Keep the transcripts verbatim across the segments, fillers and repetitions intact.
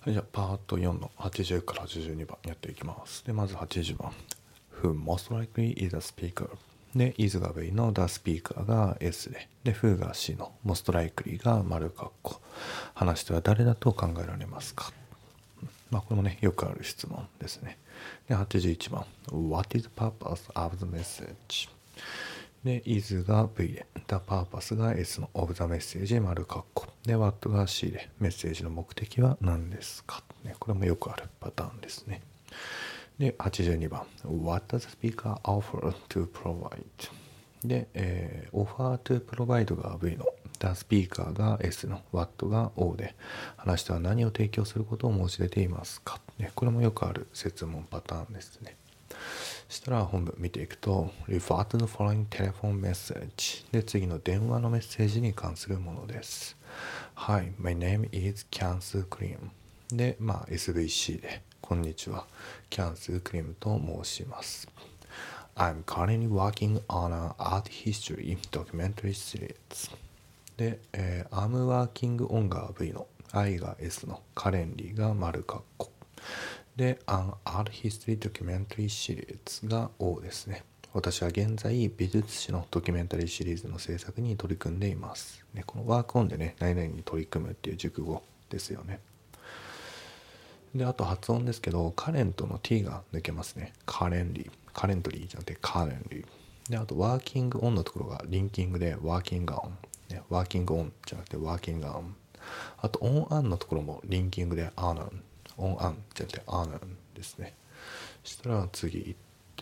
じゃあパートよんのはちじゅうからはちじゅうにばんやっていきます。でまずはちじゅうばん Who most likely is a speaker で is が V の the speaker が S でで Who が C の most likely が丸括弧話し手は誰だと考えられますか。まあこれもねよくある質問ですね。ではちじゅういちばん What is the purpose of the message で is が V で the purpose が S の of the message 丸括弧で what が C でメッセージの目的は何ですか、ね、これもよくあるパターンですね。ではちじゅうにばん What does the speaker offer to provide で、えー、offer to provide が V の the speaker が S の what が O で話し手は何を提供することを申し出ていますか、ね、これもよくある設問パターンですね。そしたら本文見ていくと Refer to the following telephone message で次の電話のメッセージに関するものです。はい、My name is Cancer Cream で、まあ エスブイシー でこんにちは Cancer Cream と申します。I'm currently working on an art history documentary series で、えー、I'm working on が V の I が S の currently が丸括弧で An Art History Documentary Series が O ですね。私は現在美術史のドキュメンタリーシリーズの制作に取り組んでいます、ね、このワークオンでね何々に取り組むっていう熟語ですよね。であと発音ですけどカレントの T が抜けますね。カレンリーカレントリーじゃなくてカレンリーであとワーキングオンのところがリンキングでワーキングオン、ね、ワーキングオンじゃなくてワーキングオンあとオンアンのところもリンキングでアーナンオンアンじゃなくてアーナンですね。そしたら次行って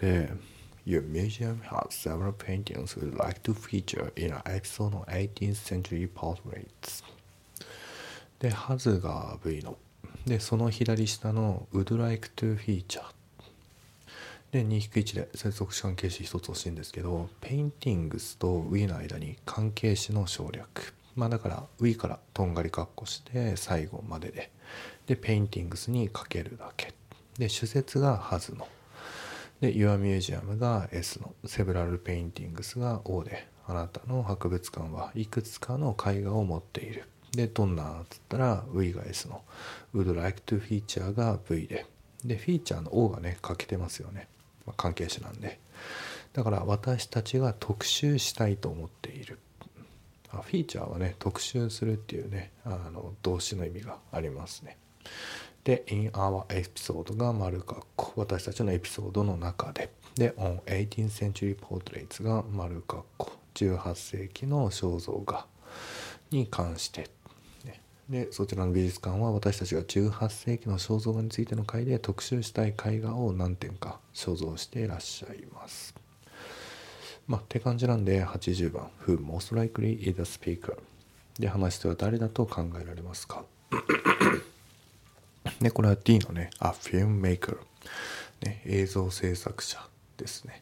Your museum has several paintings we'd like to feature in an episode of eighteenth century portraits で has が V のでその左下の would like to feature で にひくいち で接続詞関係詞一つ欲しいんですけど paintings と we の間に関係詞の省略まあだから we からとんがり括弧して最後まででで paintings にかけるだけで主節が has ので Your Museum が S の Several Paintings が O であなたの博物館はいくつかの絵画を持っているでどんなっつったら We が S の Would like to feature が V ででフィーチャーの O がね欠けてますよね、まあ、関係詞なんでだから私たちが特集したいと思っているあフィーチャーはね特集するっていうねあの動詞の意味がありますね。で in our episode が丸括弧私たちのエピソードの中でで on eighteenth century portraits が丸括弧じゅうはっせいきの肖像画に関して、ね、でそちらの美術館は私たちがじゅうはっせいきの肖像画についての回で特集したい絵画を何点か所蔵していらっしゃいます。まあって感じなんではちじゅうばん Who most likely is a speaker で話し手は誰だと考えられますかでこれは D のね A filmmaker、ね、映像制作者ですね。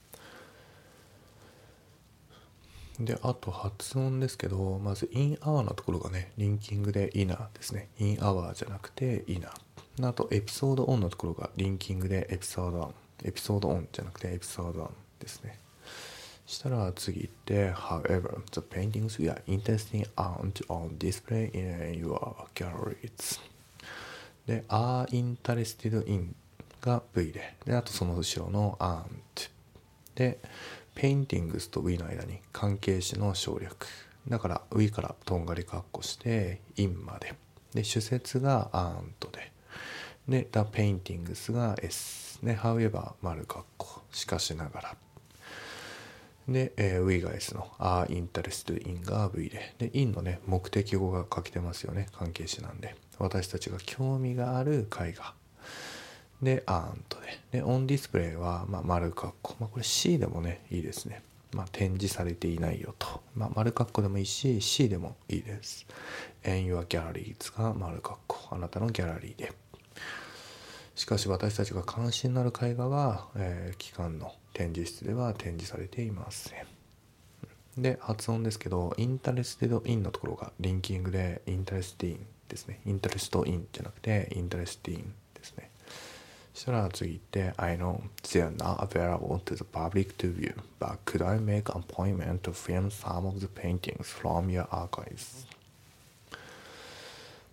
であと発音ですけどまず in our のところがねリンキングで inner ですね in our じゃなくて inner あとエピソードオンのところがリンキングでエピソードオンエピソードオンじゃなくてエピソードオンですね。したら次行って However, the paintings we are interested in aren't on display in your galleriesで are interested in が V でであとその後ろの aren't で paintings と we の間に関係詞の省略だから we からとんがり括弧して in までで主節が aren't でで the paintings が S で however 丸括弧しかしながらで、えー、we が S の are interested in が V でで in のね目的語が書けてますよね関係詞なんで私たちが興味がある絵画で aren't でで on display は、まあ、丸括弧、まあ、これ C でもねいいですね、まあ、展示されていないよと、まあ、丸括弧でもいいし C でもいいです。 in your galleries が丸括弧あなたのギャラリーでしかし私たちが関心のある絵画は、えー、機関の展示室では展示されていません。で発音ですけど interested in のところがリンキングで interested in ですね interested in じゃなくて interested in ですね。そしたら次行って I know they are not available to the public to view but could I make an appointment to film some of the paintings from your archives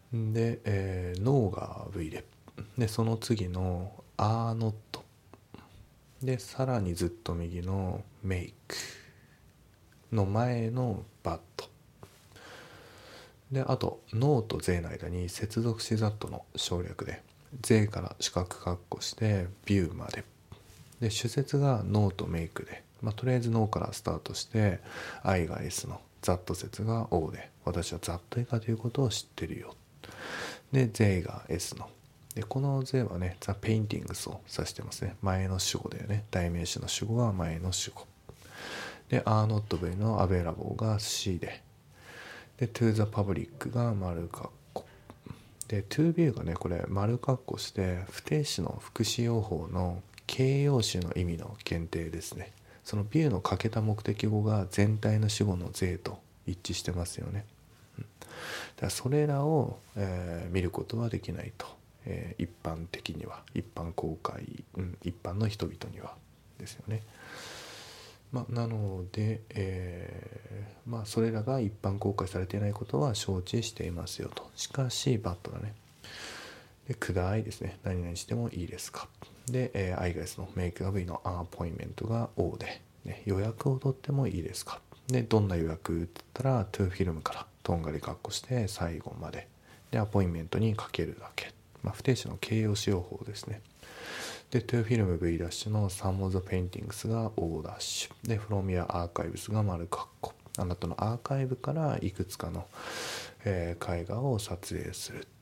で、えー、ノーが V で、でその次のアーノットで、さらにずっと右のメイクの前のバットで、あとノーとゼの間に接続詞 ザット の省略で、ゼから四角括弧してビューまで、で主節がノーとメイクで、まあ、とりあえずノーからスタートして I が S の ザット 節が O で、私は ザット 以下ということを知ってるよ。で ゼが S の、でこの ゼはね The Paintings を指してますね。前の主語だよね。代名詞の主語は前の主語で、 Are not V の Available が C で、で To the Public が丸括弧で、 To view がねこれ丸括弧して不定詞の副詞用法の形容詞の意味の限定ですね。そのビューの欠けた目的語が全体の主語の税と一致してますよね。うん、だからそれらを、えー見ることはできないと、えー一般的には、一般公開、うん、一般の人々にはですよね。まあ、なので、えーまあ、それらが一般公開されていないことは承知していますよと。しかしバットだね。でくだいですね。何々してもいいですか。で、えー、I が S のメイクアブイのアポインメントが O で、ね、予約を取ってもいいですか。でどんな予約って言ったら To フィルムからとんがり括弧して最後まででアポインメントにかけるだけ、まあ、不定詞の形容詞用法ですね。で To フィルム V' の Some of the Paintings が O' で From your Archives が丸括弧、あなたのアーカイブからいくつかの、えー絵画を撮影する。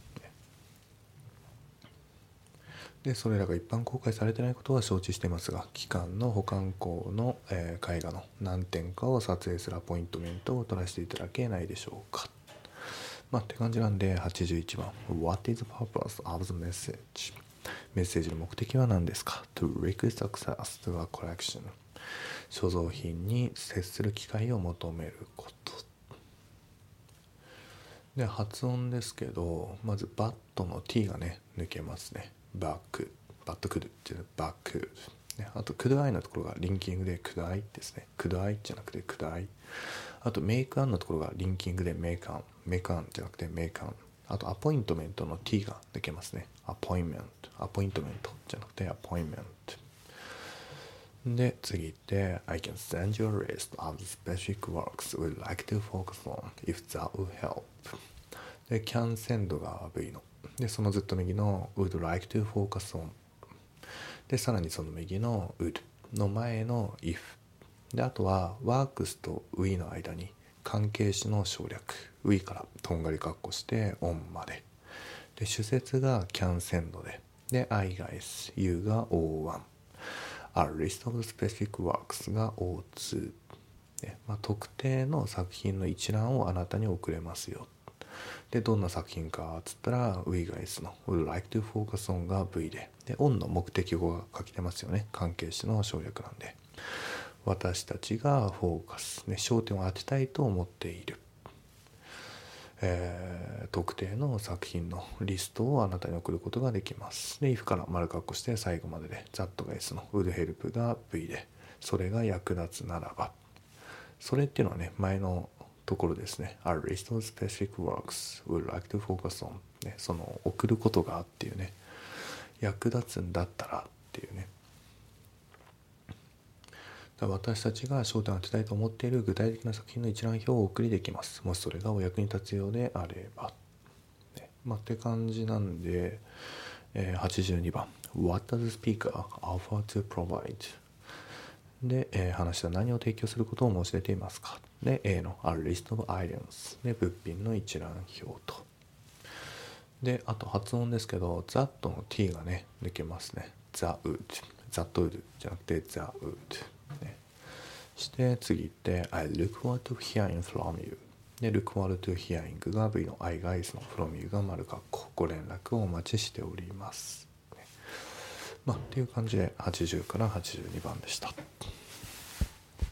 でそれらが一般公開されていないことは承知していますが、機関の保管庫の、えー絵画の何点かを撮影するアポイントメントを取らせていただけないでしょうか。まあって感じなんで、はちじゅういちばん What is the purpose of the message? メッセージの目的は何ですか。 To request access to a collection 所蔵品に接する機会を求めること。で発音ですけど、まずバットの T がね抜けますね。バックバットクルっていうバック、ね、あとクドアイのところがリンキングでクドアイですね。クドアイじゃなくてクドアイ。あとメイクアンのところがリンキングでメイクアン、メイクアンじゃなくてメイクアン。あとアポイントメントの T が抜けますね。アポインメント、アポイントメントじゃなくてアポインメントで、次行って I can send you a list of the specific works we'd like to focus on if that would help。 で can send が V ので、そのずっと右の would like to focus on で、さらにその右の would の前の if で、あとは works と we の間に関係詞の省略 we からとんがり括弧して on までで、主節が can send で、で I が S、U が オーワン、A list of specific works が オーツー、ね、まあ、特定の作品の一覧をあなたに送れますよ。でどんな作品かっつったら We が S の Would like to focus on が V で、で On の目的語が書きてますよね。関係詞の省略なんで、私たちがフォーカス、ね、焦点を当てたいと思っている、えー、特定の作品のリストをあなたに送ることができます。で if から丸括弧して最後までで That が S の Would help が V で、それが役立つならば、それっていうのはね前のところですね。A list of specific works would like to focus on、ね、その送ることがっていうね、役立つんだったらっていうね、だ私たちが焦点を当てたいと思っている具体的な作品の一覧表をお送りできます。もしそれがお役に立つようであれば、ね、まあって感じなんで、えー、はちじゅうにばん What does the speaker offer to provide?で、えー、話した何を提供することを申し出ていますか。で A の A list of items で物品の一覧表と。であと発音ですけど That の T がね抜けますね。The would That would じゃなくて The would、ね、して次行って I look forward to hearing from you で look forward to hearing が V の I が S の from you が丸括弧、ご連絡をお待ちしております、ね、まあっていう感じではちじゅうからはちじゅうにばんでした。